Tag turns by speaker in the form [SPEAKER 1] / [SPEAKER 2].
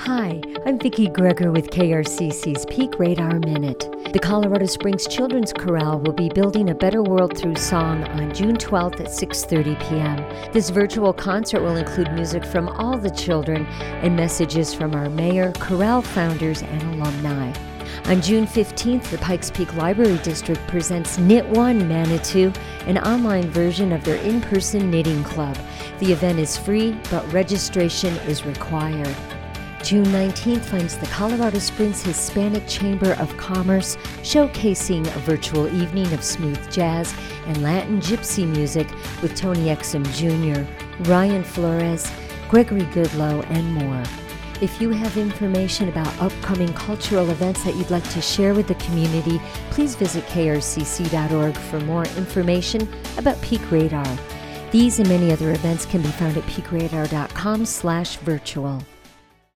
[SPEAKER 1] Hi, I'm Vicki Greger with KRCC's Peak Radar Minute. The Colorado Springs Children's Chorale will be building a better world through song on June 12th at 6:30 p.m. This virtual concert will include music from all the children and messages from our mayor, chorale founders, and alumni. On June 15th, the Pikes Peak Library District presents Knit One Manitou, an online version of their in-person knitting club. The event is free, but registration is required. June 19th finds the Colorado Springs Hispanic Chamber of Commerce showcasing a virtual evening of smooth jazz and Latin gypsy music with Tony Exum Jr., Ryan Flores, Gregory Goodlow, and more. If you have information about upcoming cultural events that you'd like to share with the community, please visit krcc.org for more information about Peak Radar. These and many other events can be found at peakradar.com/virtual.